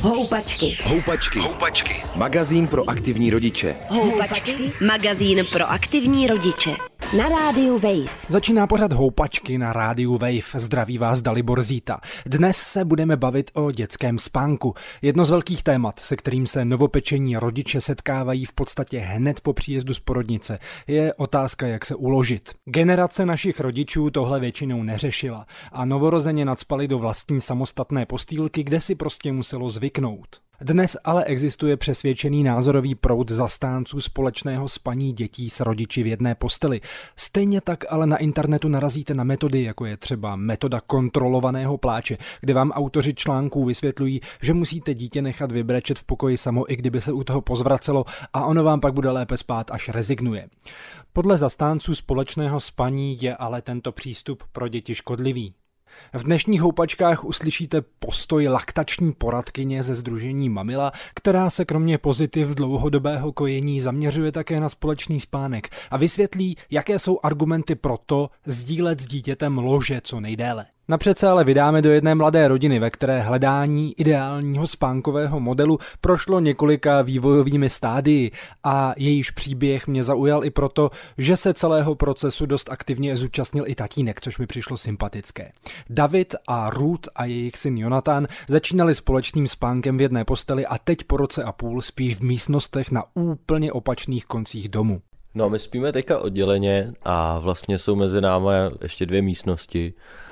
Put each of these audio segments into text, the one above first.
Houpačky. Houpačky. Houpačky. Magazín pro aktivní rodiče. Houpačky. Magazín pro aktivní rodiče. Na rádiu Wave. Začíná pořad Houpačky na rádiu Wave. Zdraví vás Dalibor Zíta. Dnes se budeme bavit o dětském spánku. Jedno z velkých témat, se kterým se novopečení rodiče setkávají v podstatě hned po příjezdu z porodnice, je otázka, jak se uložit. Generace našich rodičů tohle většinou neřešila a novorozeně nacpali do vlastní samostatné postýlky, kde si prostě muselo zvyknout. Dnes ale existuje přesvědčený názorový proud zastánců společného spaní dětí s rodiči v jedné posteli. Stejně tak ale na internetu narazíte na metody, jako je třeba metoda kontrolovaného pláče, kde vám autoři článků vysvětlují, že musíte dítě nechat vybrečet v pokoji samo, i kdyby se u toho pozvracelo, a ono vám pak bude lépe spát, až rezignuje. Podle zastánců společného spaní je ale tento přístup pro děti škodlivý. V dnešních houpačkách uslyšíte postoj laktační poradkyně ze sdružení Mamila, která se kromě pozitiv dlouhodobého kojení zaměřuje také na společný spánek a vysvětlí, jaké jsou argumenty pro to sdílet s dítětem lože co nejdéle. Napřed se ale vydáme do jedné mladé rodiny, ve které hledání ideálního spánkového modelu prošlo několika vývojovými stádii a jejíž příběh mě zaujal i proto, že se celého procesu dost aktivně zúčastnil i tatínek, což mi přišlo sympatické. David a Ruth a jejich syn Jonathan začínali společným spánkem v jedné posteli a teď po roce a půl spí v místnostech na úplně opačných koncích domu. No, my spíme teďka odděleně a vlastně jsou mezi námi ještě 2 místnosti.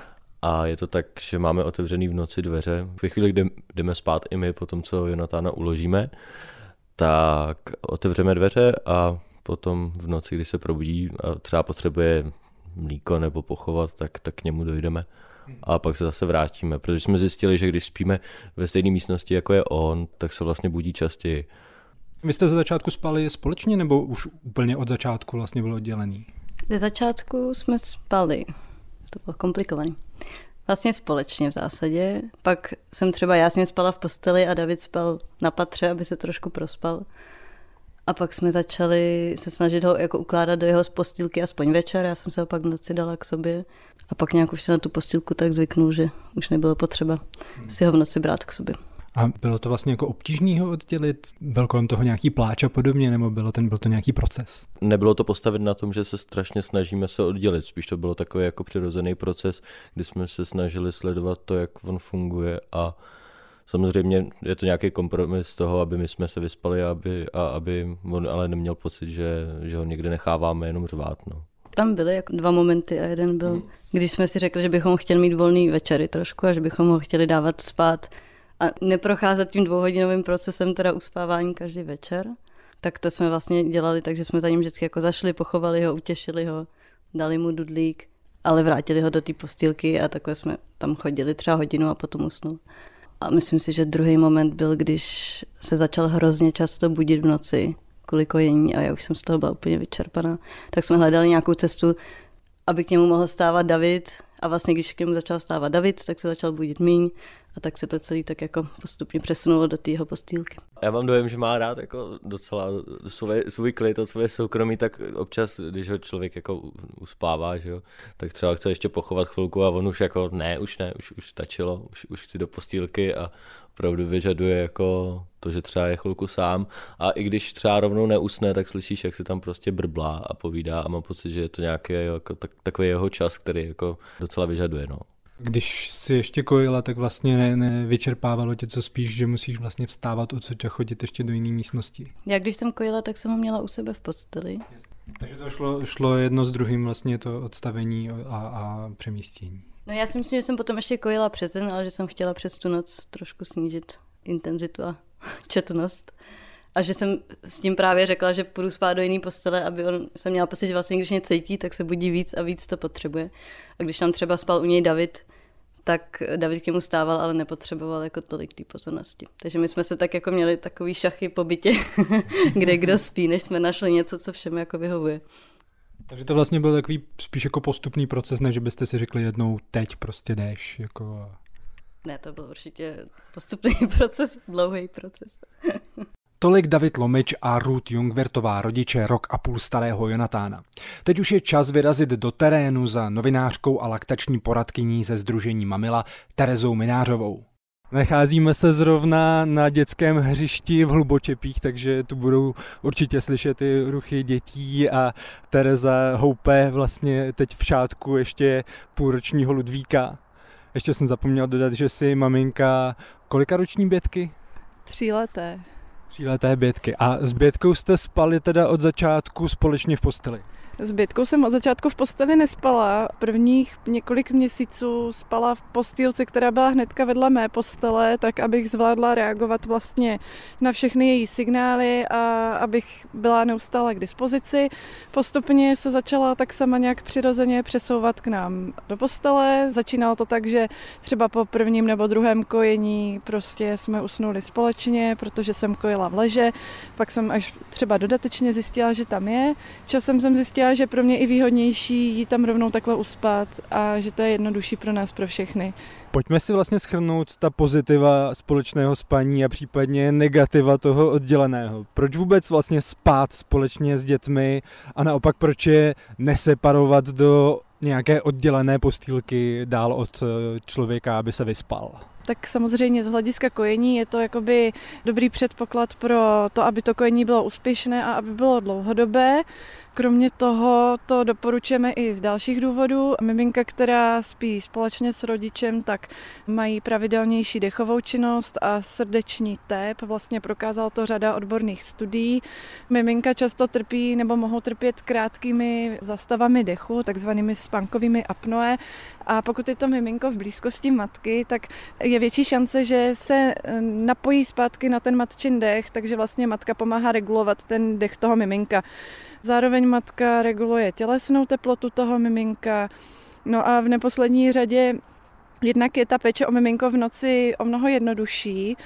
A je to tak, že máme otevřený v noci dveře. Ve chvíli, kdy jdeme spát i my, po tom, co Jonatána uložíme, tak otevřeme dveře a potom v noci, když se probudí a třeba potřebuje mlíko nebo pochovat, tak k němu dojdeme. A pak se zase vrátíme, protože jsme zjistili, že když spíme ve stejné místnosti, jako je on, tak se vlastně budí častěji. Vy jste ze začátku spali společně, nebo už úplně od začátku vlastně bylo oddělený? Ze začátku jsme spali. To bylo komplikovaný. Vlastně společně v zásadě. Pak jsem třeba já s ním spala v posteli a David spal na patře, aby se trošku prospal. A pak jsme začali se snažit ho jako ukládat do jeho postýlky aspoň večer. Já jsem se ho pak v noci dala k sobě. A pak nějak už se na tu postýlku tak zvyknul, že už nebylo potřeba si ho v noci brát k sobě. A bylo to vlastně jako obtížný ho oddělit? Byl kolem toho nějaký pláč a podobně, nebo byl to nějaký proces? Nebylo to postavit na tom, že se strašně snažíme se oddělit. Spíš to bylo takový jako přirozený proces, kdy jsme se snažili sledovat to, jak on funguje, a samozřejmě je to nějaký kompromis toho, aby my jsme se vyspali aby on ale neměl pocit, že ho někde necháváme jenom řvát. No. Tam byly jako 2 momenty a jeden byl, když jsme si řekli, že bychom chtěli mít volný večery trošku a že bychom ho chtěli dávat spát a neprocházet tím 2hodinovým procesem teda uspávání každý večer, tak to jsme vlastně dělali, takže jsme za ním vždycky jako zašli, pochovali ho, utěšili ho, dali mu dudlík, ale vrátili ho do té postýlky a takhle jsme tam chodili třeba hodinu a potom usnul. A myslím si, že druhý moment byl, když se začal hrozně často budit v noci kvůli kojení a já už jsem z toho byla úplně vyčerpaná, tak jsme hledali nějakou cestu, aby k němu mohl stávat David, a vlastně když k němu začal stávat David, tak se začal budit míň. A tak se to celý tak jako postupně přesunulo do té jeho postýlky. Já mám dojem, že má rád jako docela svůj klid, svoje soukromí, tak občas, když ho člověk jako uspává, že jo, tak třeba chce ještě pochovat chvilku a on už jako už stačilo, už chci do postýlky a opravdu vyžaduje jako to, že třeba je chvilku sám, a i když třeba rovnou neusne, tak slyšíš, jak se tam prostě brblá a povídá a mám pocit, že je to nějaký jako takový jeho čas, který jako docela vyžaduje, no. Když jsi ještě kojila, tak vlastně nevyčerpávalo tě, co spíš, že musíš vlastně vstávat odsud a chodit ještě do jiné místnosti? Já když jsem kojila, tak jsem ho měla u sebe v posteli. Takže to šlo jedno s druhým vlastně to odstavení a přemístění. No já si myslím, že jsem potom ještě kojila přes den, ale že jsem chtěla přes tu noc trošku snížit intenzitu a četnost. A že jsem s tím právě řekla, že půjdu spát do jiné postele, aby jsem měla pocit, že vlastně když mě cítí, tak se budí víc a víc to potřebuje. A když tam třeba spal u něj David, tak David k němu stával, ale nepotřeboval jako tolik té pozornosti. Takže my jsme se tak jako měli takový šachy po bytě, kde kdo spí, než jsme našli něco, co všem jako vyhovuje. Takže to vlastně byl takový spíš jako postupný proces, než byste si řekli jednou teď prostě jdeš. Jako... Ne, to byl určitě postupný proces, dlouhý proces. Tolik David Lomič a Ruth Jungwirtová, rodiče rok a půl starého Jonatána. Teď už je čas vyrazit do terénu za novinářkou a laktační poradkyní ze sdružení Mamila Terezou Minářovou. Nacházíme se zrovna na dětském hřišti v Hlubočepích, takže tu budou určitě slyšet ty ruchy dětí a Tereza houpe vlastně teď v šátku ještě půlročního Ludvíka. Ještě jsem zapomněl dodat, že jsi maminka kolika roční Bětky? 3leté. 3leté Bětky. A s Bětkou jste spali teda od začátku společně v posteli? S Bětkou jsem od začátku v posteli nespala. Prvních několik měsíců spala v postýlce, která byla hnedka vedle mé postele, tak abych zvládla reagovat vlastně na všechny její signály a abych byla neustále k dispozici. Postupně se začala tak sama nějak přirozeně přesouvat k nám do postele. Začínalo to tak, že třeba po prvním nebo druhém kojení prostě jsme usnuli společně, protože jsem kojila v leže. Pak jsem až třeba dodatečně zjistila, že tam je. Časem jsem zjistila, že pro mě i výhodnější jít tam rovnou takhle uspat a že to je jednodušší pro nás, pro všechny. Pojďme si vlastně shrnout ta pozitiva společného spaní a případně negativa toho odděleného. Proč vůbec vlastně spát společně s dětmi a naopak proč je neseparovat do nějaké oddělené postýlky dál od člověka, aby se vyspal? Tak samozřejmě z hlediska kojení je to jakoby dobrý předpoklad pro to, aby to kojení bylo úspěšné a aby bylo dlouhodobé. Kromě toho to doporučujeme i z dalších důvodů. Miminka, která spí společně s rodičem, tak mají pravidelnější dechovou činnost a srdeční tep. Vlastně prokázalo to řada odborných studií. Miminka často trpí nebo mohou trpět krátkými zastavami dechu, takzvanými spánkovými apnoe. A pokud je to miminko v blízkosti matky, tak je větší šance, že se napojí zpátky na ten matčin dech, takže vlastně matka pomáhá regulovat ten dech toho miminka. Zároveň matka reguluje tělesnou teplotu toho miminka. No a v neposlední řadě jednak je ta péče o miminko v noci o mnoho jednodušší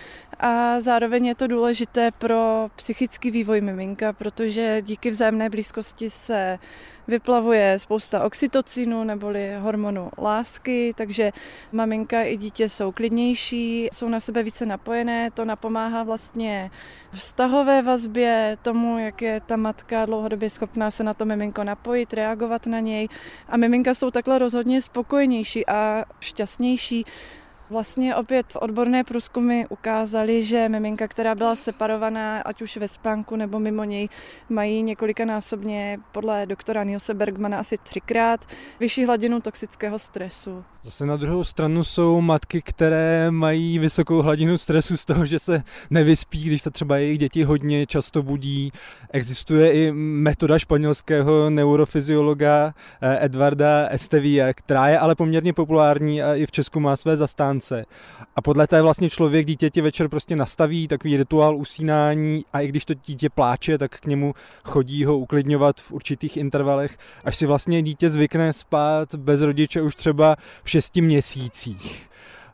a zároveň je to důležité pro psychický vývoj miminka, protože díky vzájemné blízkosti se vyplavuje spousta oxytocinu neboli hormonu lásky, takže maminka i dítě jsou klidnější, jsou na sebe více napojené, to napomáhá vlastně vztahové vazbě, tomu, jak je ta matka dlouhodobě schopná se na to miminko napojit, reagovat na něj a miminka jsou takhle rozhodně spokojenější a šťastnější. Vlastně opět odborné průzkumy ukázaly, že miminka, která byla separovaná, ať už ve spánku nebo mimo něj, mají několikanásobně podle doktora Nielse Bergmana asi 3x vyšší hladinu toxického stresu. Zase na druhou stranu jsou matky, které mají vysokou hladinu stresu z toho, že se nevyspí, když se třeba jejich děti hodně často budí. Existuje i metoda španělského neurofyziologa Edvarda Estevia, která je ale poměrně populární a i v Česku má své zastánce. A podle té vlastně člověk dítěti večer prostě nastaví takový rituál usínání a i když to dítě pláče, tak k němu chodí ho uklidňovat v určitých intervalech, až si vlastně dítě zvykne spát bez rodiče už třeba v 6 měsících.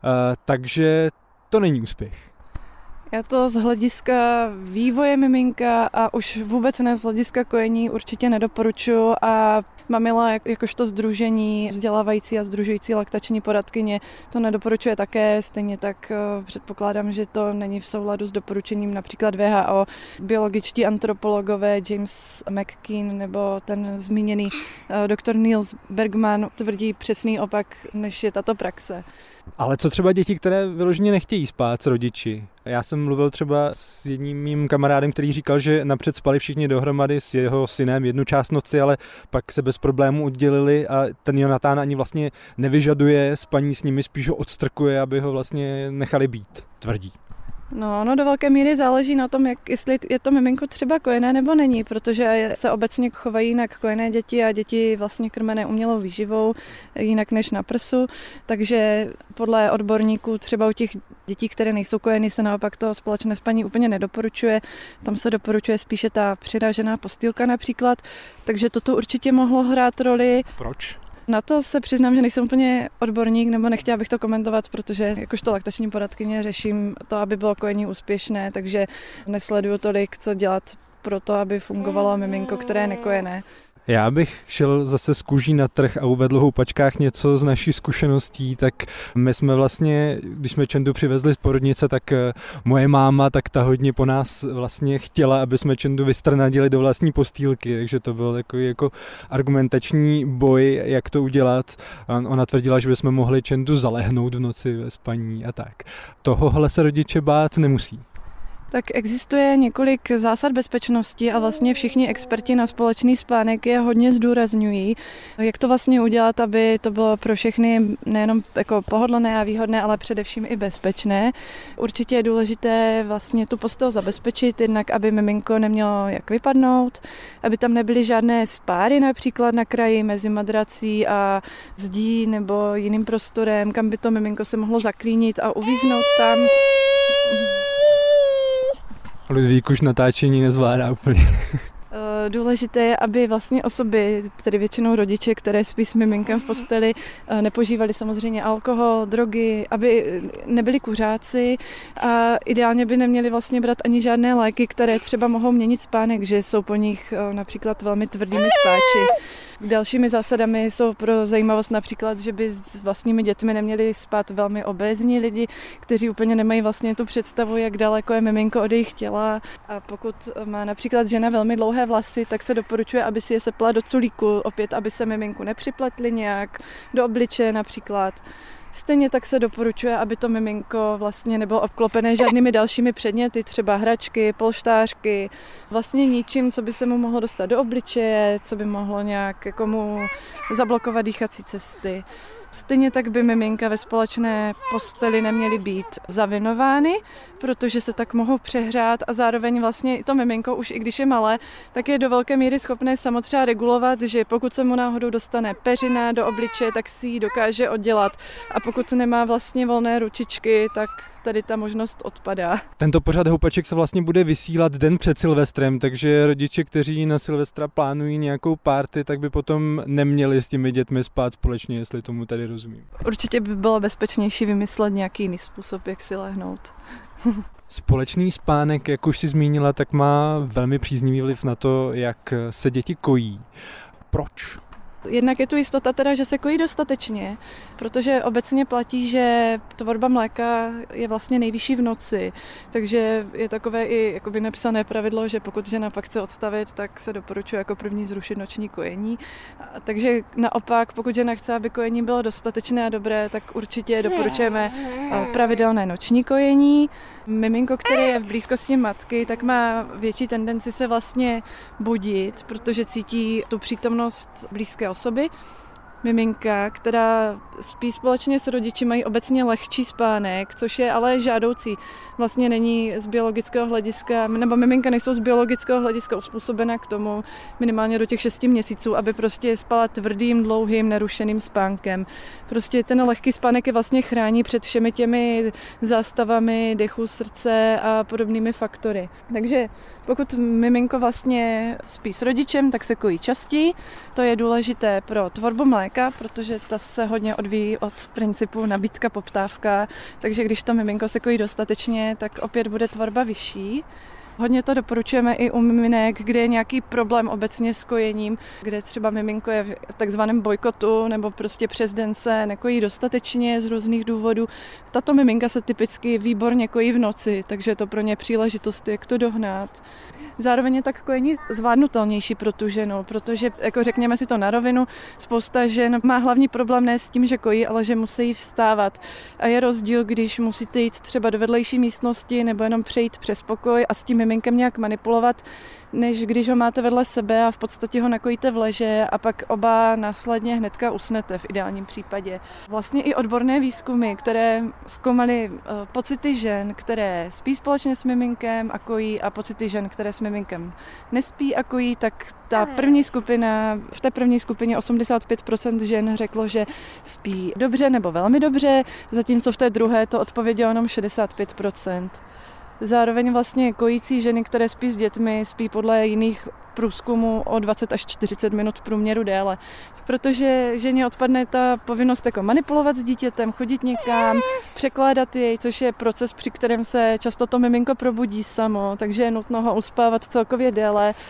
Takže to není úspěch. Já to z hlediska vývoje miminka a už vůbec ne z hlediska kojení určitě nedoporučuji a Mamila jakožto sdružení vzdělávající a sdružující laktační poradkyně to nedoporučuje také, stejně tak předpokládám, že to není v souladu s doporučením například WHO. Biologičtí antropologové James McKean nebo ten zmíněný doktor Niels Bergman tvrdí přesný opak, než je tato praxe. Ale co třeba děti, které vyloženě nechtějí spát s rodiči? Já jsem mluvil třeba s jedním mým kamarádem, který říkal, že napřed spali všichni dohromady s jeho synem jednu část noci, ale pak se bez problémů oddělili a ten Jonatán ani vlastně nevyžaduje spaní s nimi, spíš ho odstrkuje, aby ho vlastně nechali být, tvrdí. No, do velké míry záleží na tom, jestli je to miminko třeba kojené nebo není, protože se obecně chovají jinak kojené děti a děti vlastně krmené umělou výživou, jinak než na prsu, takže podle odborníků třeba u těch dětí, které nejsou kojeny, se naopak to společné spaní úplně nedoporučuje, tam se doporučuje spíše ta přiražená postýlka například, takže toto určitě mohlo hrát roli. Proč? Na to se přiznám, že nejsem úplně odborník, nebo nechtěla bych to komentovat, protože jakožto laktační poradkyně řeším to, aby bylo kojení úspěšné, takže nesleduju tolik, co dělat pro to, aby fungovalo miminko, které je nekojené. Já bych šel zase z kůží na trh a uvedl v houpačkách něco z naší zkušeností, tak my jsme vlastně, když jsme Čendu přivezli z porodnice, tak moje máma, tak ta hodně po nás vlastně chtěla, aby jsme Čendu vystrnadili do vlastní postýlky, takže to byl takový jako argumentační boj, jak to udělat. Ona tvrdila, že bychom mohli Čendu zalehnout v noci ve spaní a tak. Tohohle se rodiče bát nemusí. Tak existuje několik zásad bezpečnosti a vlastně všichni experti na společný spánek je hodně zdůrazňují. Jak to vlastně udělat, aby to bylo pro všechny nejenom jako pohodlné a výhodné, ale především i bezpečné. Určitě je důležité vlastně tu postel zabezpečit, jednak aby miminko nemělo jak vypadnout, aby tam nebyly žádné spáry například na kraji mezi madrací a zdí nebo jiným prostorem, kam by to miminko se mohlo zaklínit a uvíznout tam. Ludvík už natáčení nezvládá úplně. Důležité je, aby vlastně osoby, tedy většinou rodiče, které spí s miminkem v posteli, nepožívali samozřejmě alkohol, drogy, aby nebyli kuřáci a ideálně by neměli vlastně brát ani žádné léky, které třeba mohou měnit spánek, že jsou po nich například velmi tvrdými spáči. Dalšími zásadami jsou pro zajímavost například, že by s vlastními dětmi neměli spát velmi obézní lidi, kteří úplně nemají vlastně tu představu, jak daleko je miminko od jejich těla. A pokud má například žena velmi dlouhé vlasy, tak se doporučuje, aby si je sepla do culíku, opět, aby se miminku nepřipletly nějak, do obličeje například. Stejně tak se doporučuje, aby to miminko vlastně nebylo obklopené žádnými dalšími předměty, třeba hračky, polštářky, vlastně ničím, co by se mu mohlo dostat do obličeje, co by mohlo nějak jako mu zablokovat dýchací cesty. Stejně tak by miminka ve společné posteli neměly být zavinovány, protože se tak mohou přehrát a zároveň vlastně to miminko, už i když je malé, tak je do velké míry schopné samo třeba regulovat, že pokud se mu náhodou dostane peřina do obličeje, tak si ji dokáže oddělat a pokud nemá vlastně volné ručičky, tak tady ta možnost odpadá. Tento pořad houpaček se vlastně bude vysílat den před Silvestrem, takže rodiče, kteří na Silvestra plánují nějakou party, tak by potom neměli s těmi dětmi spát společně, jestli tomu tady rozumím. Určitě by bylo bezpečnější vymyslet nějaký jiný způsob, jak si lehnout. Společný spánek, jak už si zmínila, tak má velmi příznivý vliv na to, jak se děti kojí. Proč? Jednak je tu jistota teda, že se kojí dostatečně, protože obecně platí, že tvorba mléka je vlastně nejvyšší v noci, takže je takové i jakoby nepsané pravidlo, že pokud žena pak chce odstavit, tak se doporučuje jako první zrušit noční kojení. Takže naopak, pokud žena chce, aby kojení bylo dostatečné a dobré, tak určitě doporučujeme pravidelné noční kojení. Miminko, které je v blízkosti matky, tak má větší tendenci se vlastně budit, protože cítí tu přítomnost blízké osoby. Miminka, která spí společně s rodiči, mají obecně lehčí spánek, což je ale žádoucí. Vlastně není z biologického hlediska, nebo miminka nejsou z biologického hlediska uspůsobena k tomu minimálně do těch 6 měsíců, aby prostě spala tvrdým, dlouhým, nerušeným spánkem. Prostě ten lehký spánek je vlastně chrání před všemi těmi zástavami dechu, srdce a podobnými faktory. Takže pokud miminko vlastně spí s rodičem, tak se kojí častěji. To je důležité pro tvorbu mléka, protože ta se hodně odvíjí od principu nabídka, poptávka. Takže když to miminko se kojí dostatečně, tak opět bude tvorba vyšší. Hodně to doporučujeme i u miminek, kde je nějaký problém obecně s kojením, kde třeba miminko je v takzvaném bojkotu nebo prostě přes den se nekojí dostatečně z různých důvodů. Tato miminka se typicky výborně kojí v noci, takže je to pro ně příležitost, jak to dohnat. Zároveň je tak kojení zvládnutelnější pro tu ženu, protože, jako řekněme si to na rovinu, spousta žen má hlavní problém ne s tím, že kojí, ale že musí vstávat. A je rozdíl, když musíte jít třeba do vedlejší místnosti nebo jenom přejít přes pokoj a s tím miminkem nějak manipulovat, než když ho máte vedle sebe a v podstatě ho nakojíte v leže a pak oba následně hnedka usnete v ideálním případě. Vlastně i odborné výzkumy, které zkoumaly pocity žen, které spí společně s miminkem a kojí, a pocity žen, které s miminkem nespí a kojí, tak v té první skupině 85% žen řeklo, že spí dobře nebo velmi dobře, zatímco v té druhé to odpovědělo jenom 65%. Zároveň vlastně kojící ženy, které spí s dětmi, spí podle jiných průzkumů o 20 až 40 minut v průměru déle. Protože ženě odpadne ta povinnost jako manipulovat s dítětem, chodit někam, překládat jej, což je proces, při kterém se často to miminko probudí samo, takže je nutno ho uspávat celkově déle.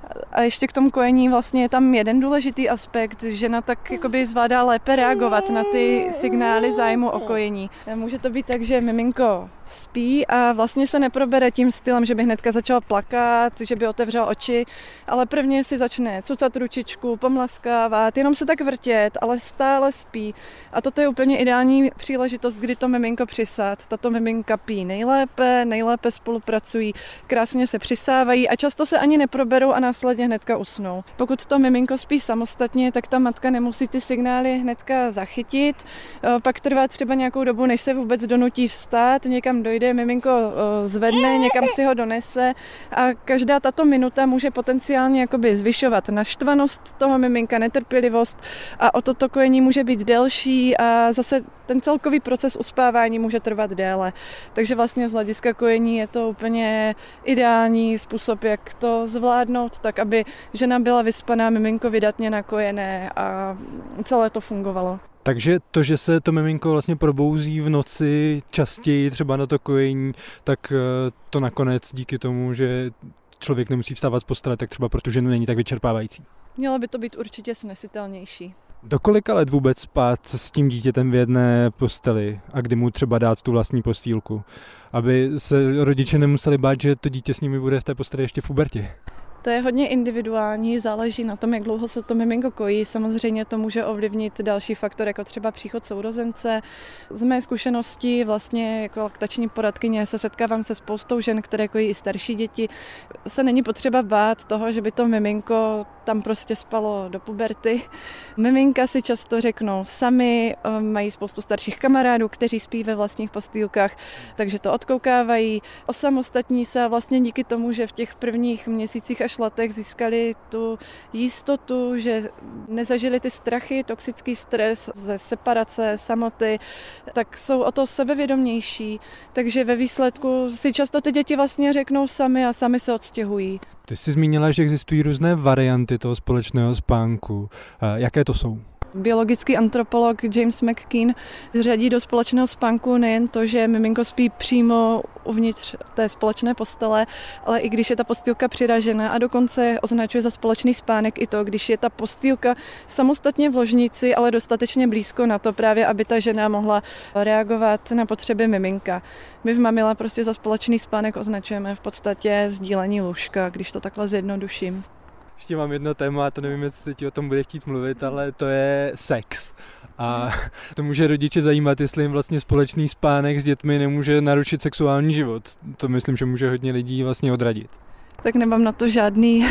A ještě k tomu kojení vlastně je tam jeden důležitý aspekt, žena tak jakoby zvládá lépe reagovat na ty signály zájmu o kojení. Může to být tak, že miminko spí a vlastně se neprobere tím stylem, že by hnedka začala plakat, že by otevřela oči, ale prvně si začne cucat ručičku, pomlaskávat, jenom se tak vrtět, ale stále spí. A toto je úplně ideální příležitost, kdy to miminko přisát. Tato miminka pí nejlépe spolupracují, krásně se přisávají a často se ani neproberou a následně hnedka usnou. Pokud to miminko spí samostatně, tak ta matka nemusí ty signály hnedka zachytit. Pak trvá třeba nějakou dobu, než se vůbec donutí vstát, někam dojde, miminko zvedne, někam si ho donese a každá tato minuta může potenciálně jakoby zvyšovat naštvanost toho miminka, netrpělivost a o toto kojení může být delší a zase ten celkový proces uspávání může trvat déle. Takže vlastně z hlediska kojení je to úplně ideální způsob, jak to zvládnout, tak aby žena byla vyspaná, miminko vydatně nakojené a celé to fungovalo. Takže to, že se to miminko vlastně probouzí v noci častěji třeba na to kojení, tak to nakonec díky tomu, že člověk nemusí vstávat z postele, tak třeba pro tu ženu není tak vyčerpávající. Mělo by to být určitě snesitelnější. Do kolika let vůbec spát s tím dítětem v jedné posteli a kdy mu třeba dát tu vlastní postýlku, aby se rodiče nemuseli bát, že to dítě s nimi bude v té posteli ještě v pubertě? To je hodně individuální, záleží na tom, jak dlouho se to miminko kojí. Samozřejmě to může ovlivnit další faktor, jako třeba příchod sourozence. Z mé zkušenosti vlastně jako laktační poradkyně se setkávám se spoustou žen, které kojí i starší děti. Se není potřeba bát toho, že by to miminko tam prostě spalo do puberty. Miminka si často řeknou sami, mají spoustu starších kamarádů, kteří spí ve vlastních postýlkách, takže to odkoukávají. Osamostatní se a vlastně díky tomu, že v těch prvních měsících až letech získali tu jistotu, že nezažili ty strachy, toxický stres ze separace, samoty, tak jsou o to sebevědomější. Takže ve výsledku si často ty děti vlastně řeknou sami a sami se odstěhují. Ty jsi zmínila, že existují různé varianty toho společného spánku. Jaké to jsou? Biologický antropolog James McKean řadí do společného spánku nejen to, že miminko spí přímo uvnitř té společné postele, ale i když je ta postýlka přiražená a dokonce označuje za společný spánek i to, když je ta postýlka samostatně v ložnici, ale dostatečně blízko na to právě, aby ta žena mohla reagovat na potřeby miminka. My v Mamile prostě za společný spánek označujeme v podstatě sdílení lůžka, když to takhle zjednoduším. Ještě mám jedno téma, to nevím, jestli ti o tom bude chtít mluvit, ale to je sex. A to může rodiče zajímat, jestli jim vlastně společný spánek s dětmi nemůže narušit sexuální život. To myslím, že může hodně lidí vlastně odradit. Tak nemám na to žádný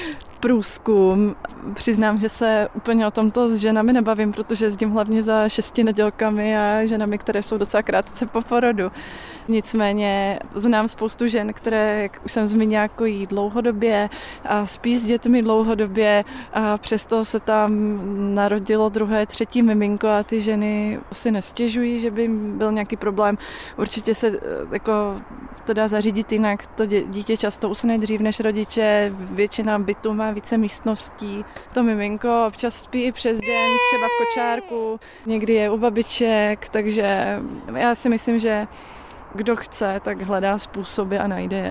průzkum. Přiznám, že se úplně o tomto s ženami nebavím, protože jezdím hlavně za 6 nedělkami a ženami, které jsou docela krátce po porodu. Nicméně znám spoustu žen, které, jak už jsem zmínila, kojí dlouhodobě a spí s dětmi dlouhodobě a přesto se tam narodilo 2., 3. miminko a ty ženy si nestěžují, že by byl nějaký problém. Určitě se jako to dá zařídit jinak. To dítě často usne dřív než rodiče, většina bytů má více místností. To miminko občas spí i přes den, třeba v kočárku, někdy je u babiček, takže já si myslím, že kdo chce, tak hledá způsoby a najde je.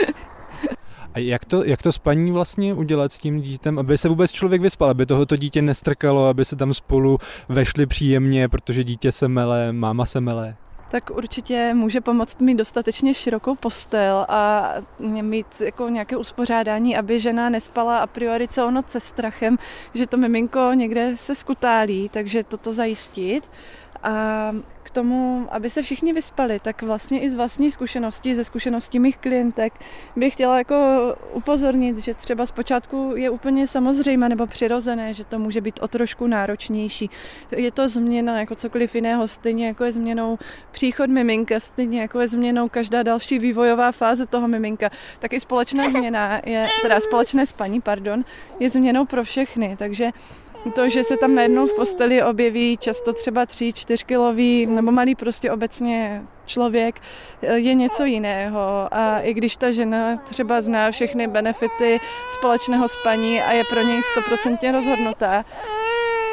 A jak to spaní vlastně udělat s tím dítem, aby se vůbec člověk vyspal, aby tohoto dítě nestrkalo, aby se tam spolu vešli příjemně, protože dítě se mele, máma se mele? Tak určitě může pomoct mít dostatečně širokou postel a mít jako nějaké uspořádání, aby žena nespala a priori celou noc se strachem, že to miminko někde se skutálí, takže toto zajistit. A k tomu, aby se všichni vyspali, tak vlastně i z vlastní zkušenosti, ze zkušeností mých klientek bych chtěla jako upozornit, že třeba zpočátku je úplně samozřejmé nebo přirozené, že to může být o trošku náročnější. Je to změna jako cokoliv jiného, stejně jako je změnou příchod miminka, stejně jako je změnou každá další vývojová fáze toho miminka, tak i společná změna, společné spaní, je změnou pro všechny, takže to, že se tam najednou v posteli objeví často třeba 3-4 kilový nebo malý prostě obecně člověk, je něco jiného. A i když ta žena třeba zná všechny benefity společného spaní a je pro něj 100% rozhodnutá,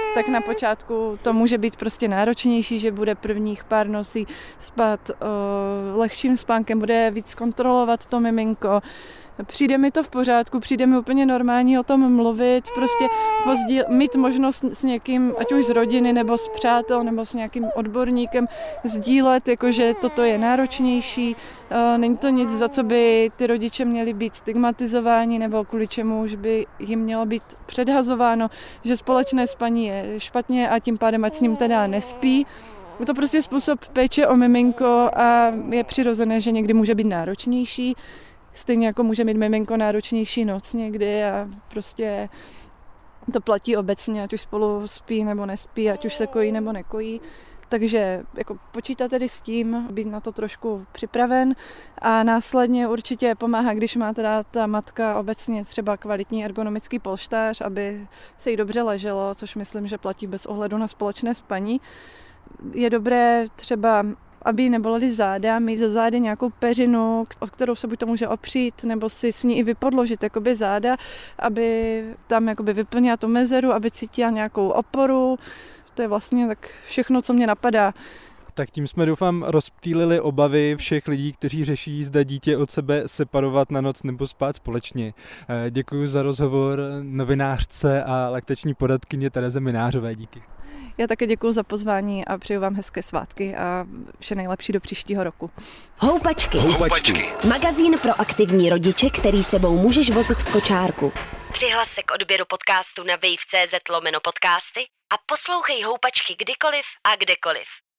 tak na počátku to může být prostě náročnější, že bude prvních pár nocí spát lehčím spánkem, bude víc kontrolovat to miminko. Přijde mi to v pořádku, přijde mi úplně normální o tom mluvit, prostě mít možnost s někým, ať už z rodiny, nebo s přátel, nebo s nějakým odborníkem sdílet, jakože toto je náročnější. Není to nic, za co by ty rodiče měli být stigmatizováni, nebo kvůli čemu už by jim mělo být předhazováno, že společné spaní je špatně a tím pádem ať s ním teda nespí. Je to prostě způsob péče o miminko a je přirozené, že někdy může být náročnější. Stejně jako může mít miminko náročnější noc někdy a prostě to platí obecně, ať už spolu spí nebo nespí, ať už se kojí nebo nekojí. Takže jako počítat tedy s tím, být na to trošku připraven a následně určitě pomáhá, když má teda ta matka obecně třeba kvalitní ergonomický polštář, aby se jí dobře leželo, což myslím, že platí bez ohledu na společné spaní. Je dobré třeba, aby nebolely záda, mít za zády nějakou peřinu, o kterou se buď to může opřít, nebo si s ní i vypodložit jakoby záda, aby tam jakoby vyplnila tu mezeru, aby cítila nějakou oporu. To je vlastně tak všechno, co mě napadá. Tak tím jsme, doufám, rozptýlili obavy všech lidí, kteří řeší, zda dítě od sebe separovat na noc nebo spát společně. Děkuji za rozhovor novinářce a laktační poradkyně Tereze Minářové. Díky. Já také děkuji za pozvání a přeju vám hezké svátky a vše nejlepší do příštího roku. Houpačky. Magazín pro aktivní rodiče, který sebou můžeš vozit v kočárku. Přihlas se k odběru podcastu na wave.cz/podcasty a poslouchej Houpačky kdykoliv a kdekoliv.